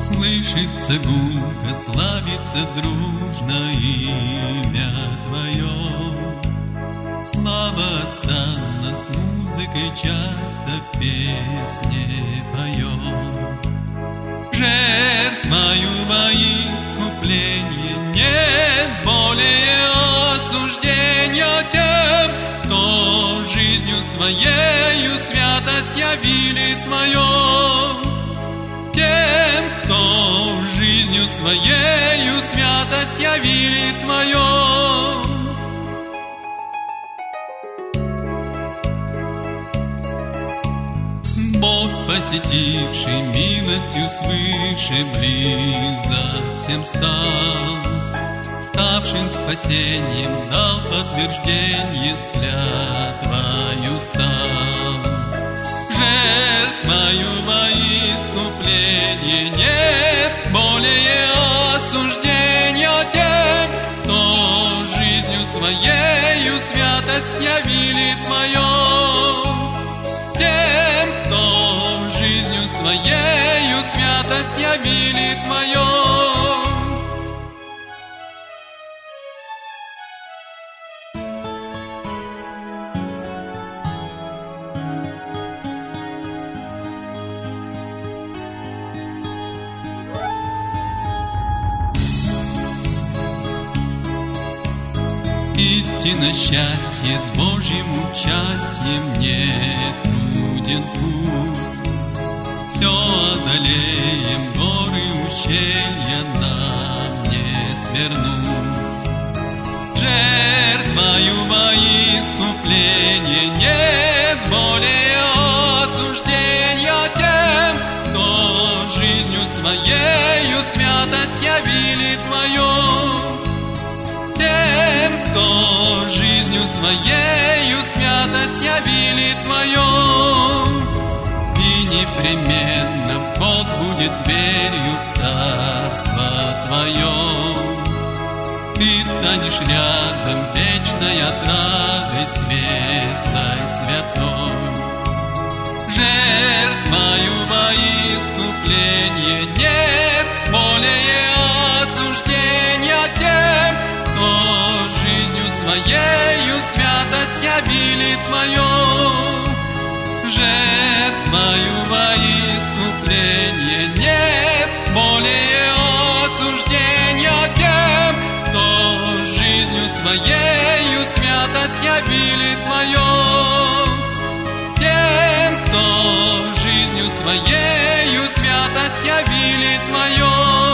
Слышится гулко, славится дружно имя Твое. Слава осанна, с музыкой часто в песне поем. Жертвою во искупление нет более осуждения тем, кто жизнью своею святость явили Твое. Тем, кто жизнью своею святость явили Твое. Бог, посетивший милостью свыше, близок всем стал, ставшим спасением дал подтверждение с клятвою сам. Жертвою во искупление нет более осуждения тем, кто жизнью своею святость явили Твое. Тем, кто жизнью своею святость явили Твое. Истинно счастье с Божьим участием не труден путь. Все одолеем, горы ущелья нам не свернуть. Жертвою во искупление нет более осуждения тем, кто жизнью своею святость явили Твое. Тем, кто жизнью своею святость явили Твое. И непременно вход будет дверью в царство Твое. Ты станешь рядом вечной отрадой, светлой, святой. Жертвою во искупление нет более осуждения тем, кто жизнью своею святость явили Твое. Жертвою во искупление нет более осуждения тем, кто жизнью своею святость явили Твое. Тем, кто жизнью своею святость явили Твое.